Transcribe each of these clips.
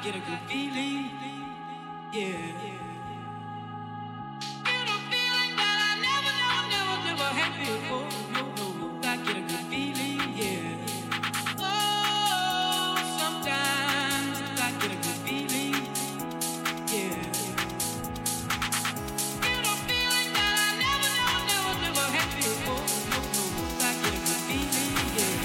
get a good feeling, yeah. Get a feeling that I never had before. No, I get a good feeling, yeah. Oh, sometimes I get a good feeling, yeah. Get a feeling that I never had before. No, I get a good feeling, yeah.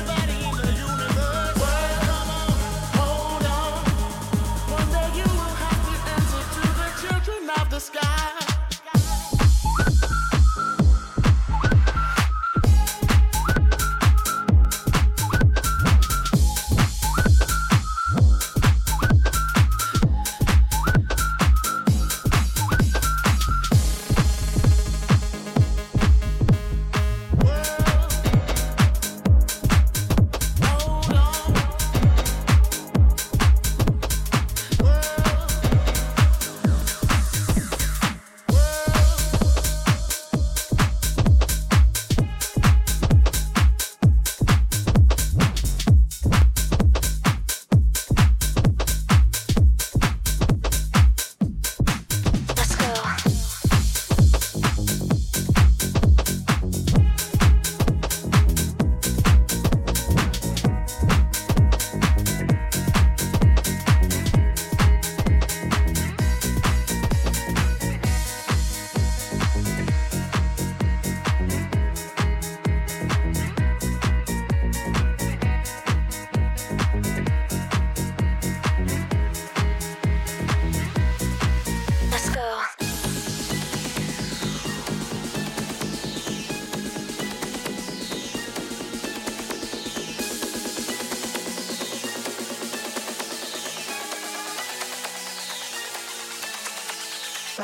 One day you will have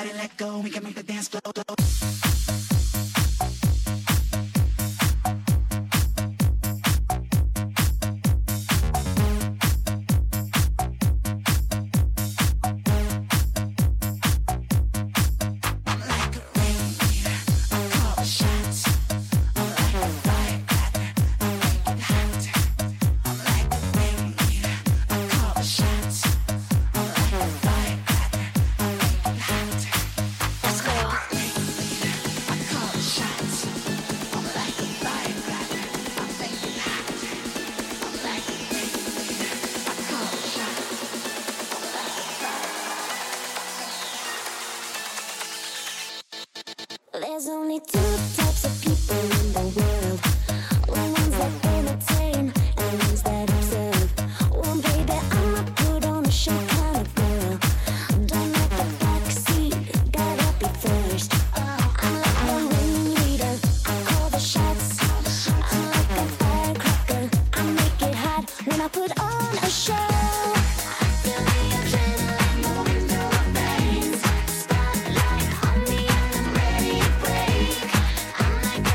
body let go, we can make the dance flow. There's only two types of people in the world. Ones that entertain and ones that observe. Well, baby, I'm a put on a show kind of girl. Don't like the backseat, gotta be first. I'm like the ringleader, I call the shots. I'm like a firecracker, I make it hot when I put on a show. I feel the adrenaline moving through my veins. Spotlight on me and I'm ready to break. I'm like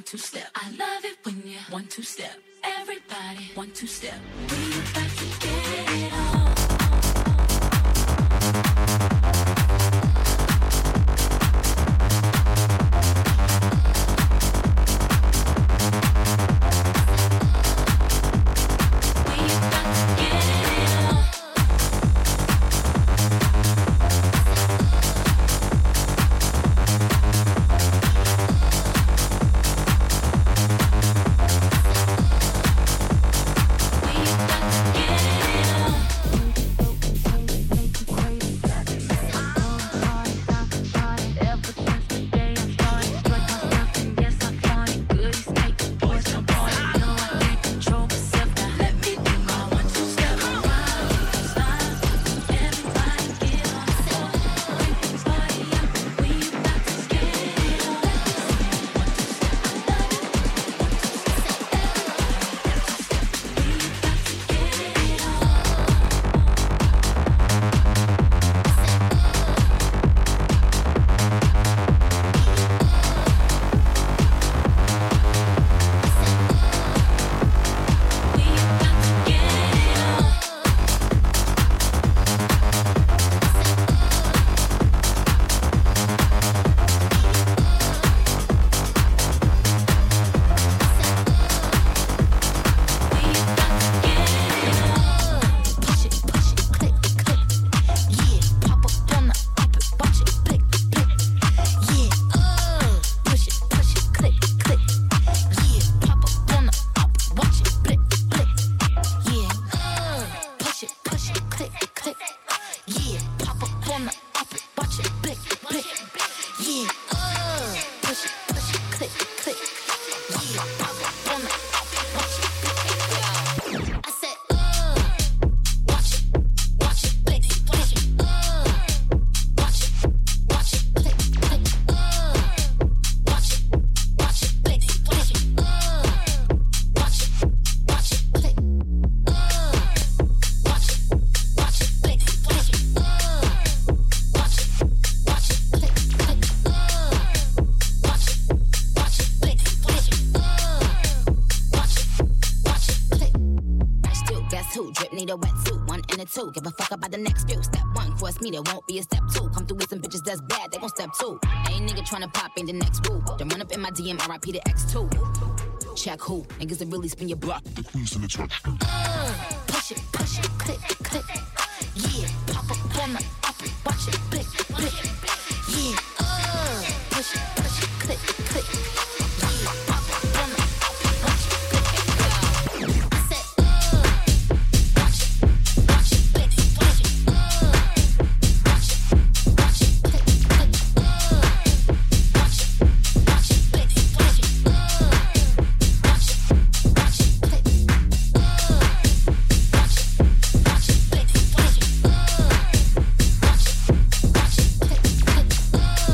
2 step. I love it when you 1 2 step. Everybody 1 2 step. We about to get it on. Give a fuck about the next few. Step 1, force me, there won't be a step 2. Come through with some bitches that's bad, they gon' step 2. Ain't nigga tryna pop in the next woo. Then run up in my DM, RIP to X2. Check who, niggas that really spin your block. The queens in the truck. Push it, click, click. Yeah, pop up on the up it, watch it, blick, blick. Yeah, push it, click, click. Yeah, pop up on the up it, watch it, blick, blick. I said, watch it, blick, watch it, watch it, click, click. Watch it, blick, watch it, watch it, click. Watch it, blick, watch it.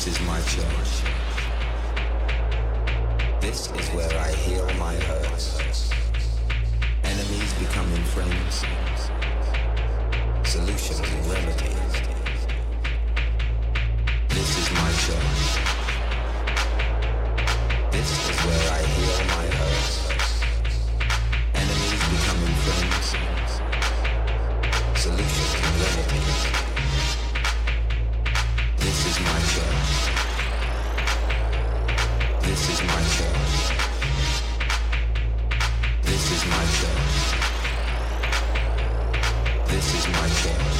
This is my church. This is where I heal my hurts. Enemies becoming friends. Solutions and remedies. This is my church. This is where I heal my hurts. Enemies becoming friends. Solutions and remedies. This is my church. This is my church. This is my church. This is my church.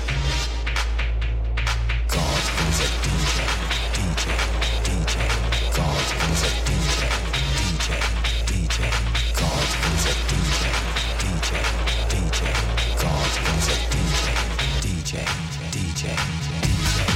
God is a DJ, DJ, DJ. God is a DJ, DJ, DJ. God is a DJ, DJ, DJ. God is a DJ, DJ, DJ, DJ.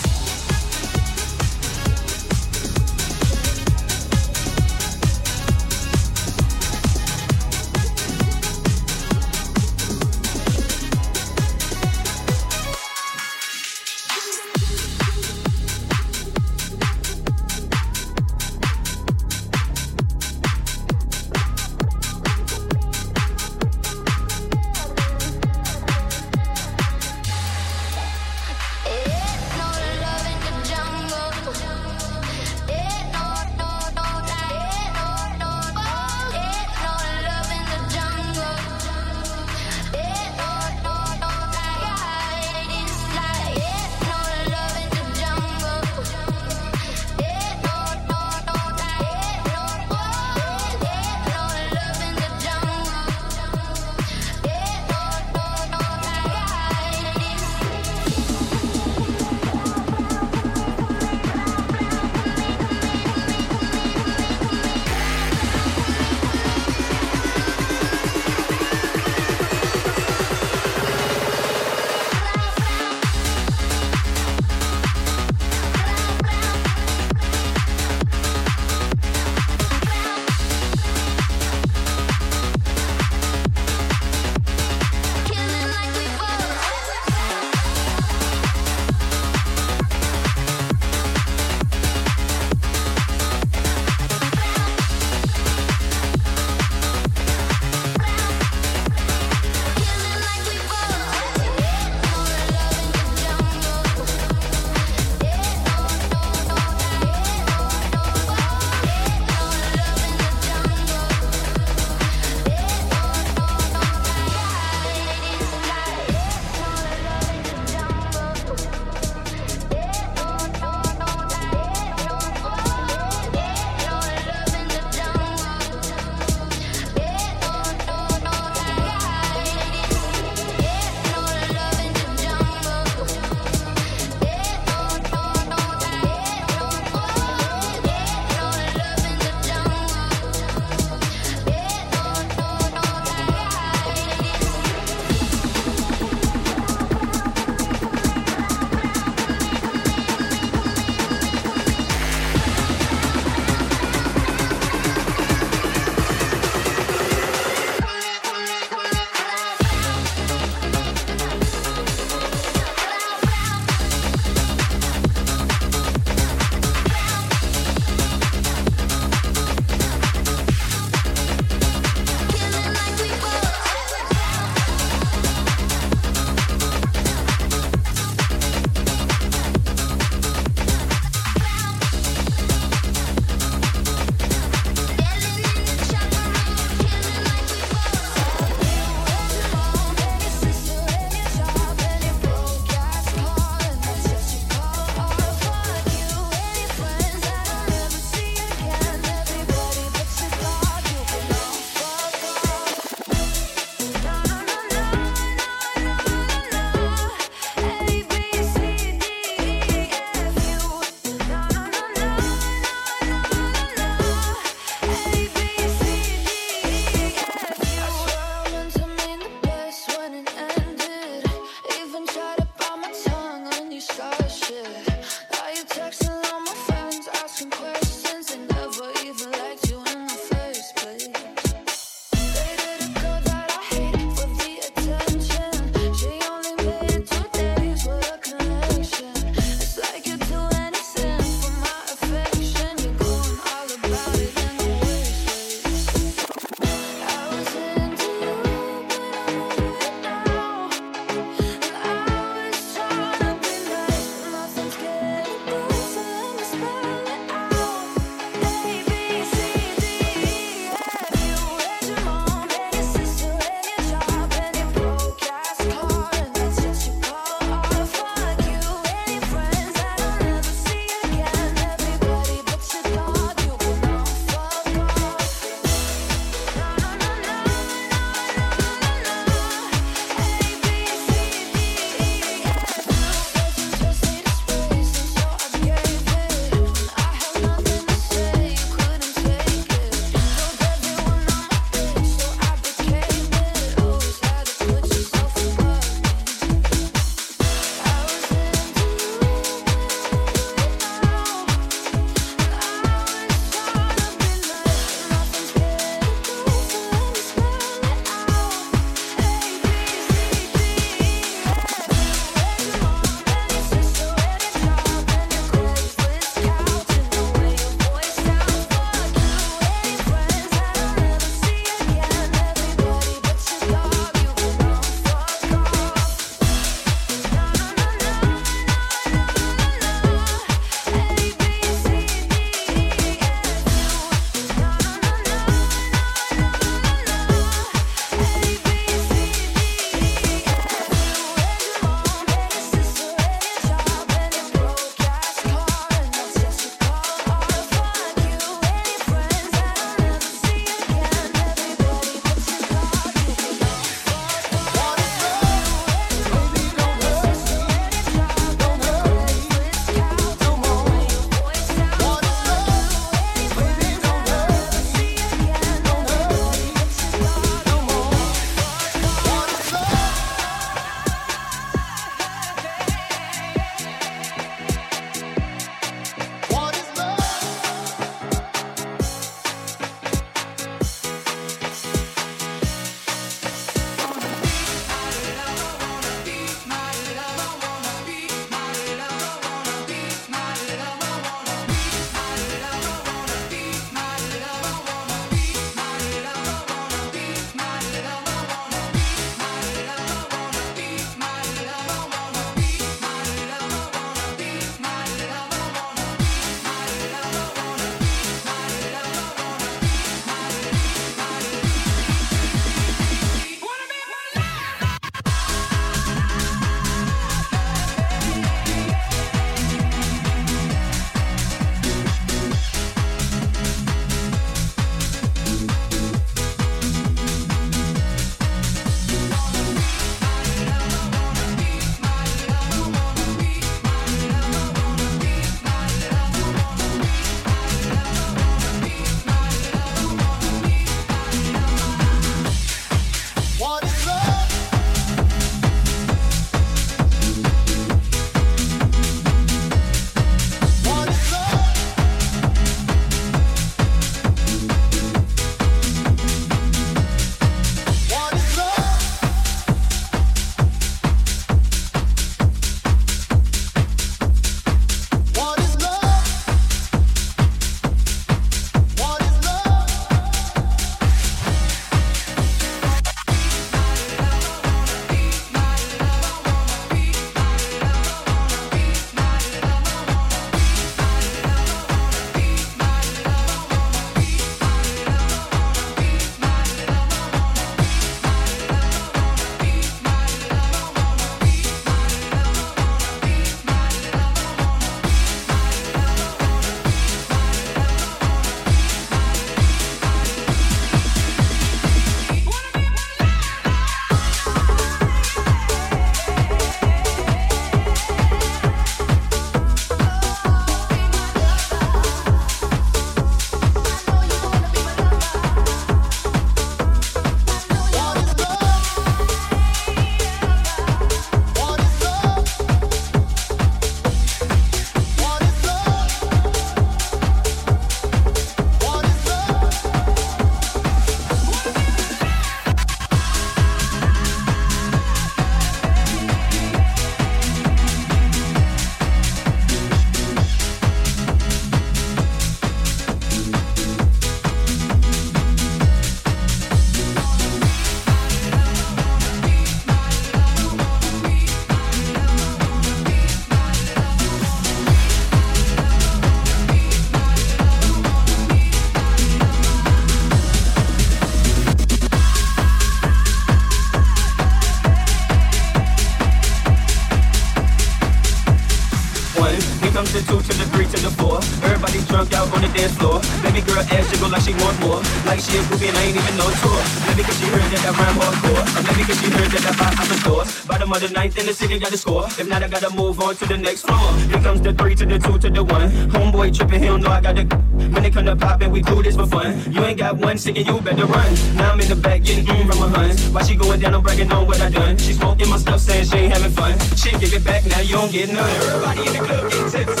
drunk out on the dance floor. Baby girl ass jiggle like she want more. Like she a groupie and I ain't even no tour. Maybe cause she heard that rhyme hardcore. Or maybe cause she heard that buy out the store. Bottom of the ninth in the city got to score. If not, I gotta move on to the next floor. Here comes the 3 to the 2 to the 1. Homeboy tripping, he don't know I got the. When it come to poppin', we do this for fun. You ain't got one ticket, you better run. Now I'm in the back getting from my huns. While she going down, I'm bragging on what I done. She smoking my stuff, saying she ain't having fun. She give it back, now you don't get none. Everybody in the club getting tips.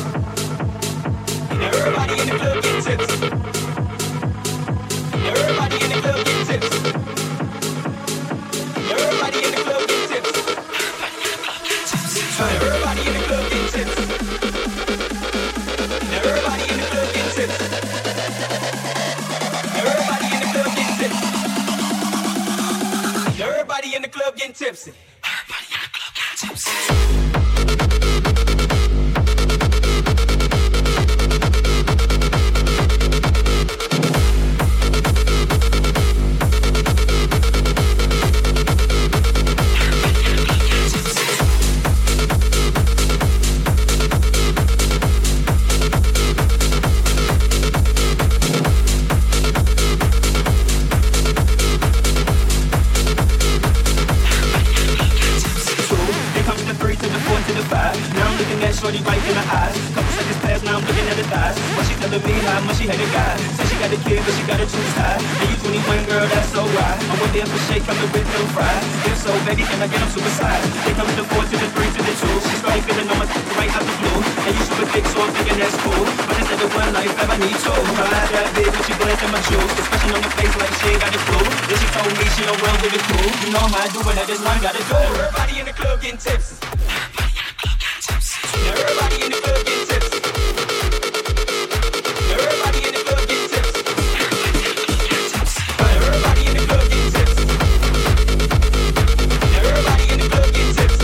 Everybody in the club getting tips. Everybody in the club getting tips. Everybody in the club getting tips. Everybody in the club getting tips. Everybody in the club getting tips. Everybody in the club getting tips. Everybody in the club getting tipsy. Everybody in the club getting tipsy. Shorty right in the eyes. Couple seconds past, now I'm looking at her thighs. What she telling me how much she had a guy. Said she got a kid, but she got a too high. And you 21, girl, that's so right. I went there for shake, coming with no fries. If so, baby, can I get them super size? They come to the 4 to the 3 to the 2. She started feeling on my right out the blue. And you super thick, so I'm thinking that's cool. But instead of one life, I need two. Her eyes that big when she glanced at my shoes. Expression on her face like she ain't got the clue. Then she told me she don't run with the crew. You know how I do it, I just one gotta do. Everybody in the club getting tipsy. Everybody in the club getting tipsy. Everybody in the club getting tipsy. Everybody in the club getting tipsy. Everybody in the club getting tipsy.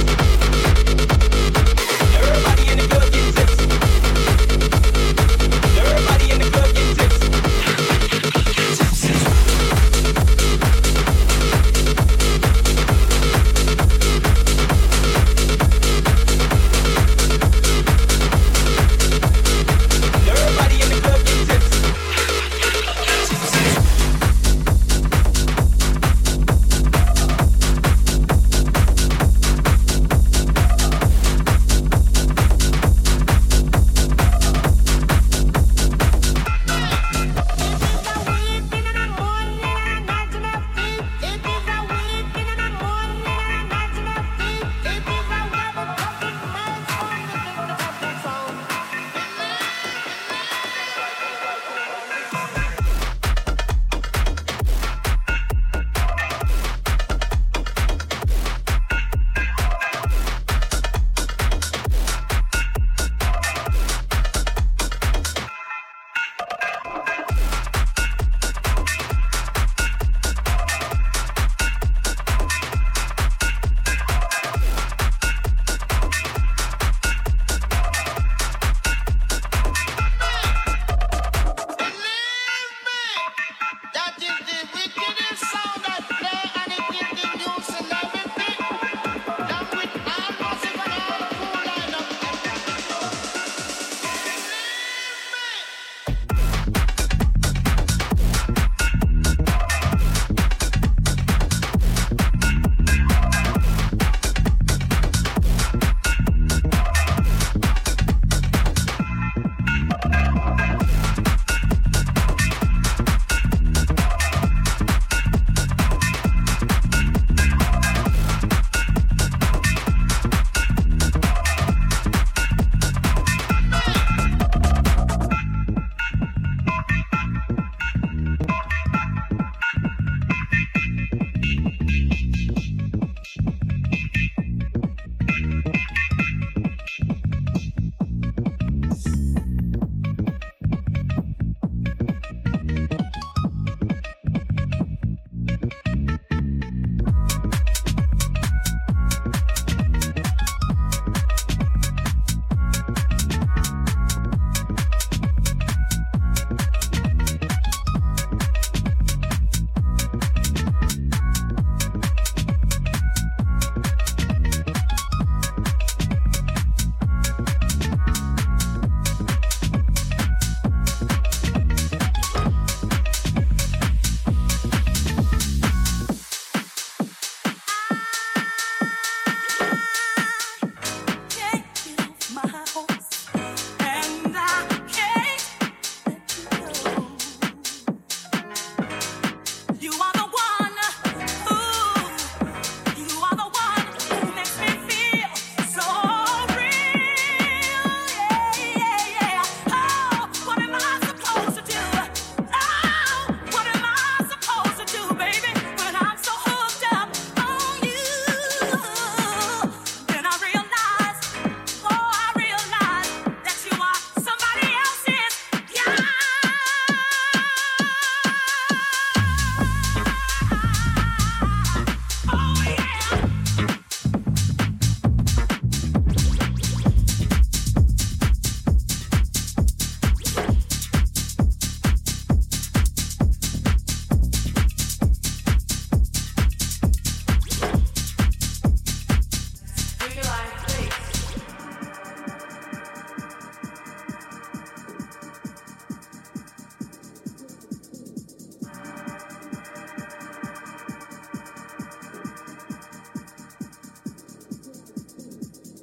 Everybody in the club getting tipsy. Everybody in the club getting tipsy.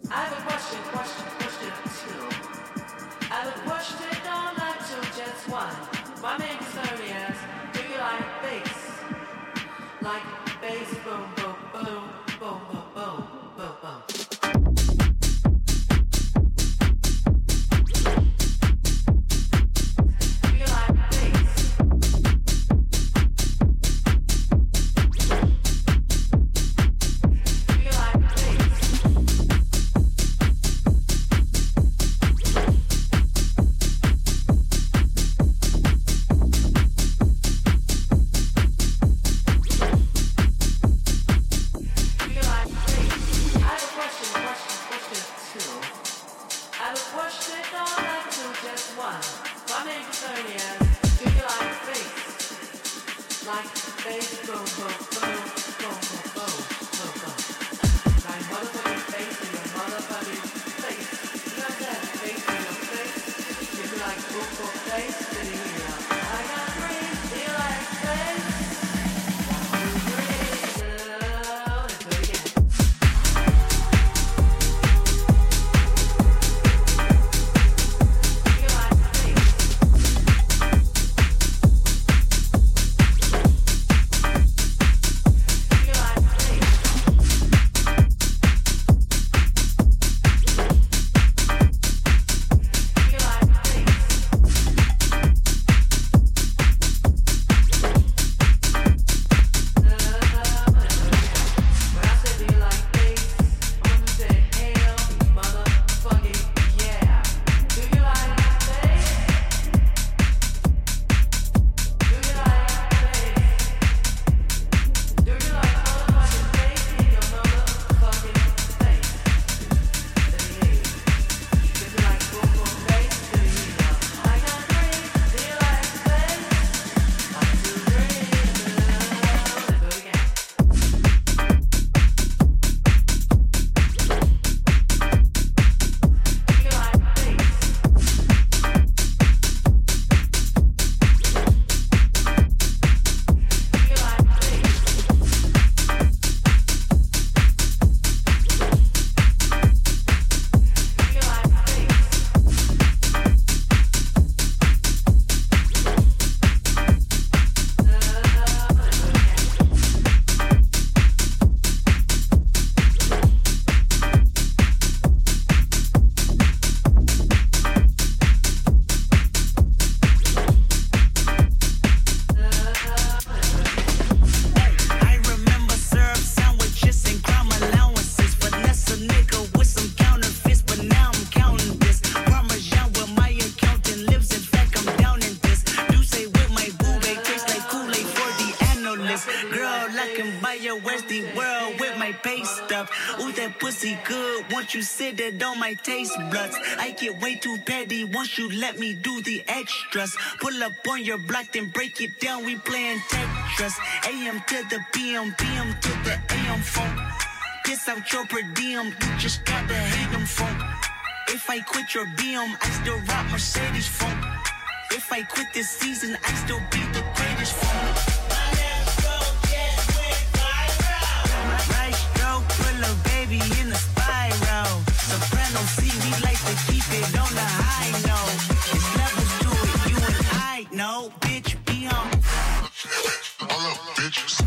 I have a question two. I have a question on like two, just one. My main concern is, do you like bass? Like bass, boom, boom, boom, boom, boom, boom, boom, boom. You said that on my taste buds. I get way too petty once you let me do the extras. Pull up on your block, then break it down. We playing Tetris. AM to the PM, PM to the AM phone. Piss out your per diem, you just gotta hate them phone. If I quit your BM, I still rock Mercedes phone. If I quit this season, I still be the greatest phone. Right stroke, pull a baby in the spiral. Soprano C, we like to keep it on the high note. There's levels to it, you and I know. Bitch, be on. All up, bitches.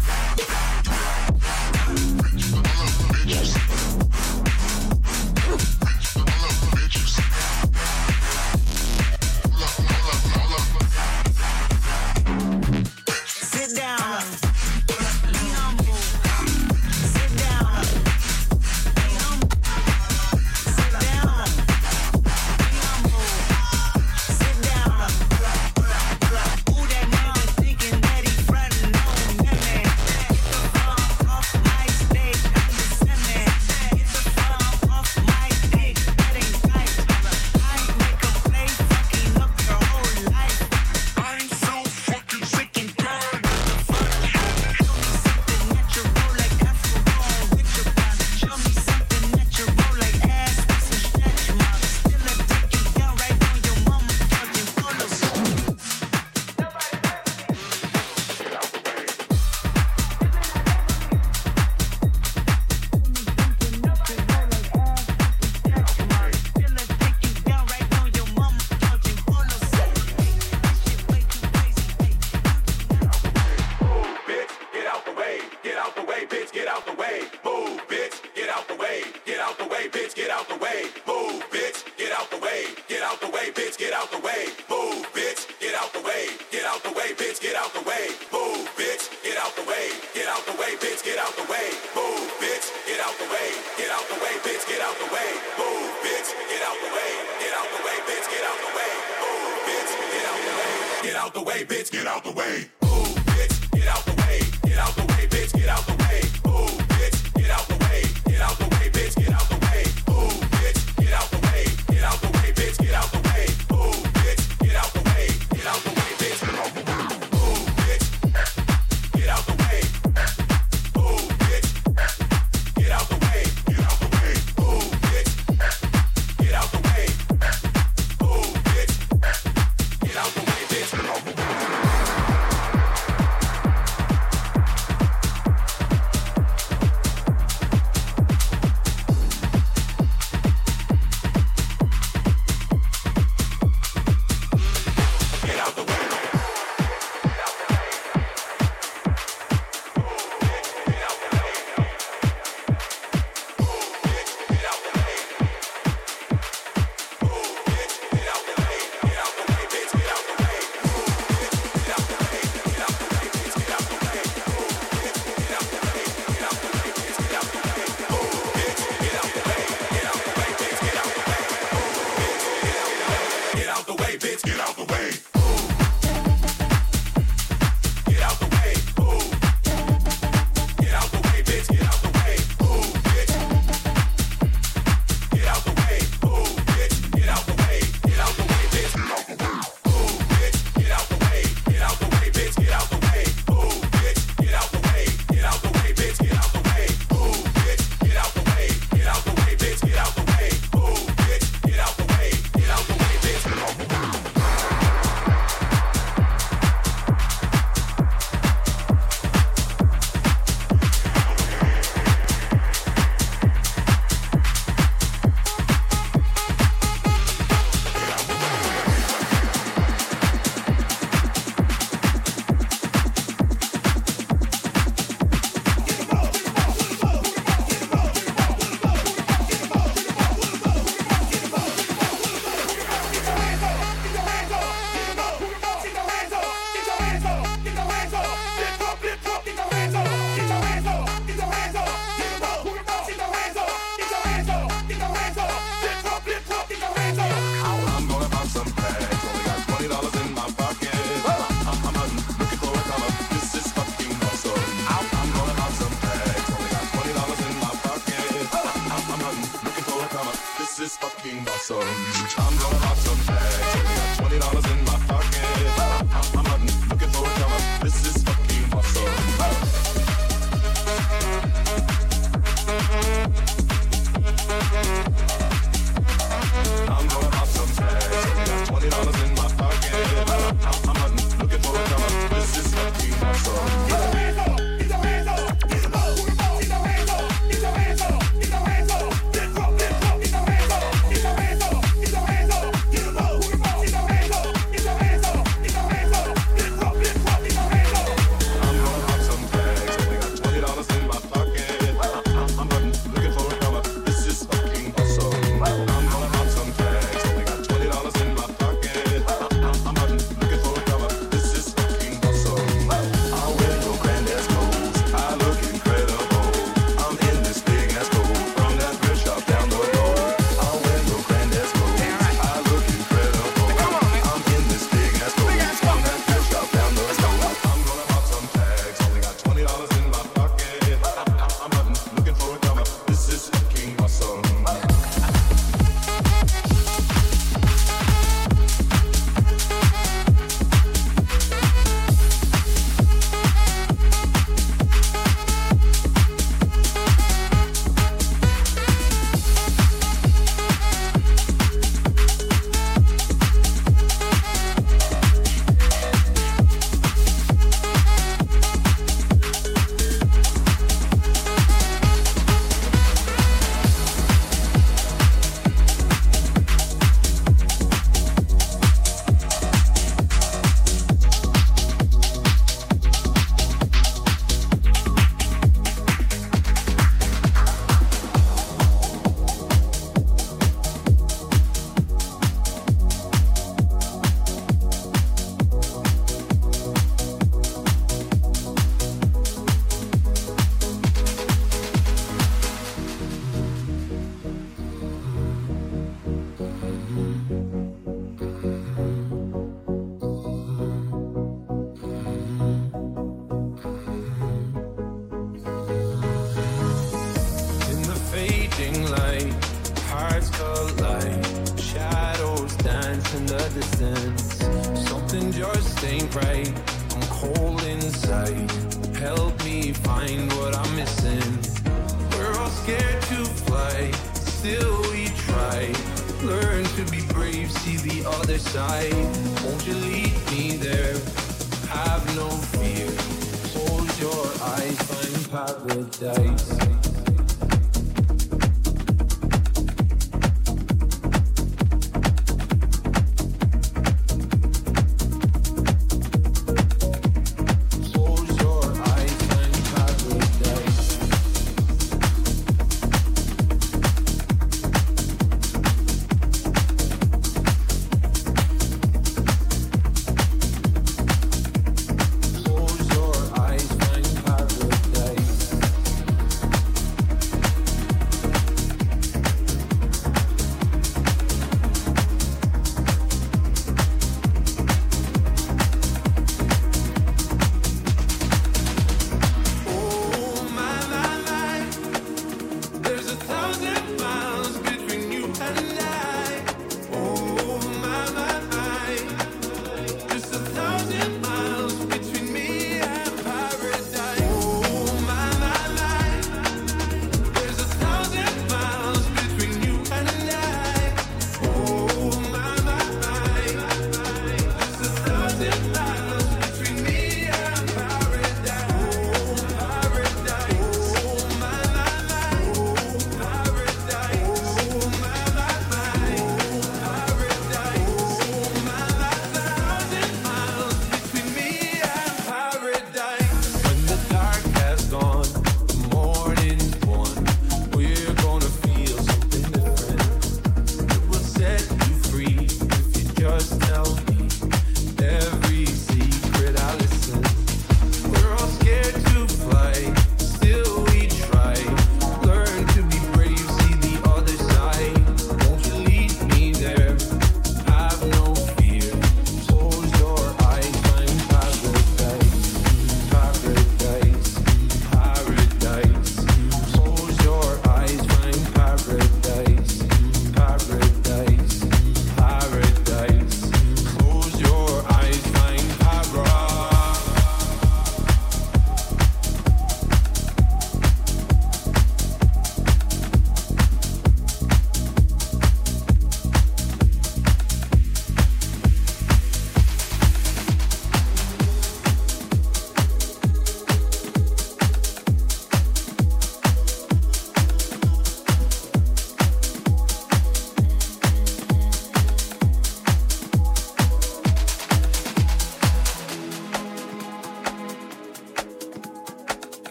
out the way, get out the way, bitch, get out the way, move, bitch, get out the way, get out the way, bitch, get out the way, move, bitch, get out the way, get out the way, bitch, get out the way, move, bitch, get out the way, get out the way, bitch, get out the way, move, bitch, get out the way, get out the way, bitch, get out the way, move, bitch, get out the way, get out the way, bitch, get out the way, move, bitch, get out the way, get out the way, bitch, get out the way, move, bitch, get out the way, move, bitch, get out the way, get out the way, move, bitch, get out the way, move, bitch, get out the way, bitch, get out the way. Get your hands up. hearts collide. Shadows dance in the distance. Something just ain't right. I'm cold inside. Help me find what I'm missing. We're all scared to fly, still we try. Learn to be brave, see the other side. Won't you lead me there? Have no fear. Close your eyes, find paradise.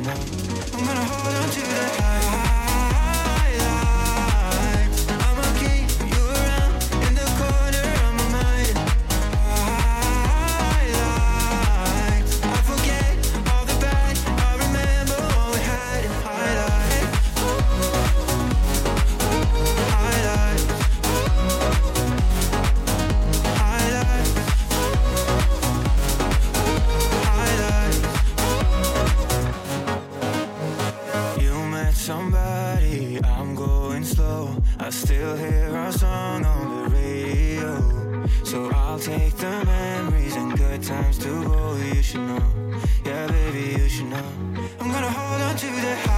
know. I'm gonna hold on to the highlight. I'ma keep you around in the corner of my mind. Highlight. I forget all the bad, I remember what we had in highlight. Highlight. Highlight. Highlight. You met somebody, I'm going slow. I still hear our song on the radio. So I'll take the memories and good times to go. You should know, yeah baby, you should know. I'm gonna hold on to the high.